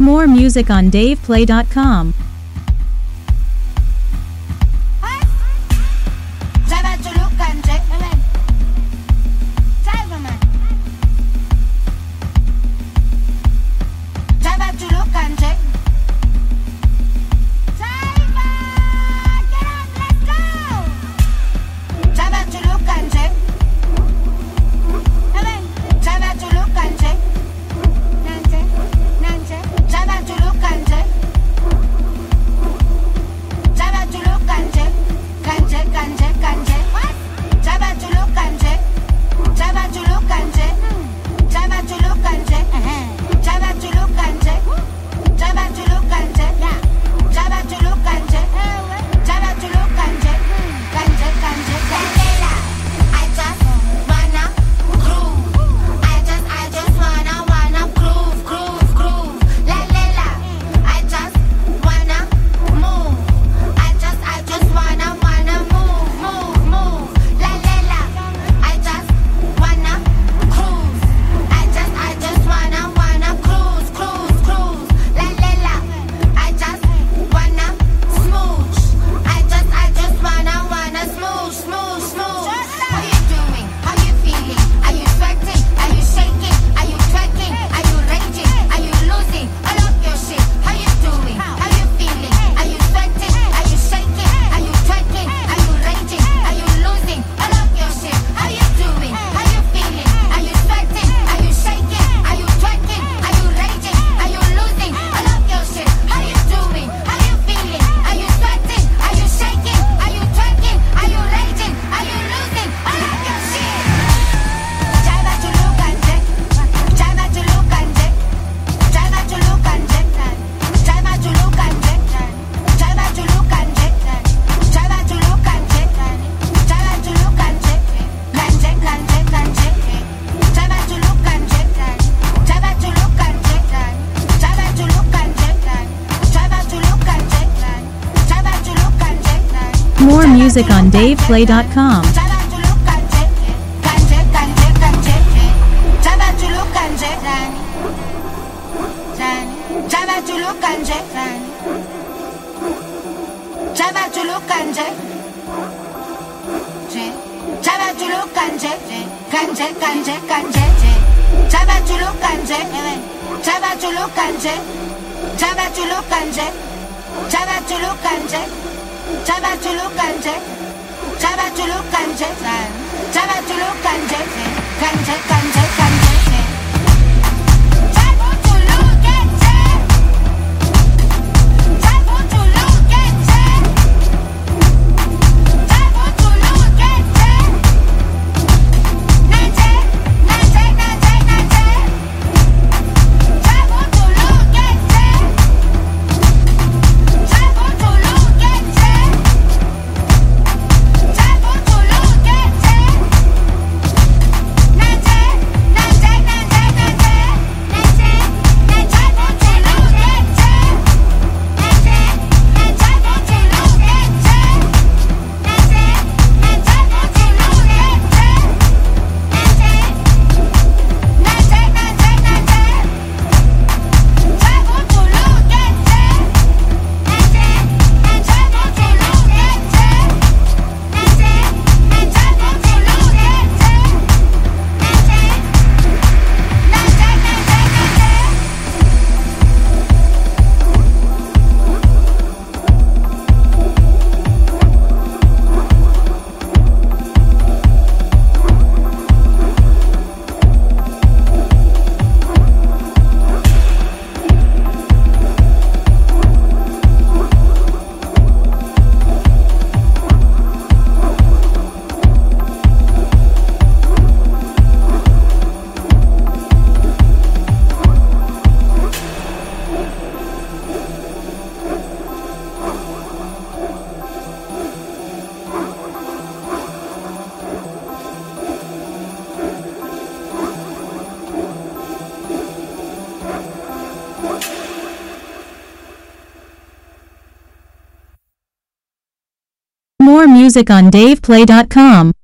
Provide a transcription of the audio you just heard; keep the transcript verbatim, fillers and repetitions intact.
More music on dave play dot com. More music on dave play dot com. Chaba chulu kanje, chaba chulu kanje, chaba chulu kanje, kanje kanje kanje. Chaba chulu kanje, chaba chulu kanje, chaba chulu kanje. Nanje, nanje, nanje, nanje. Chaba chulu kanje, chaba chulu kanje. More music on dave play dot com.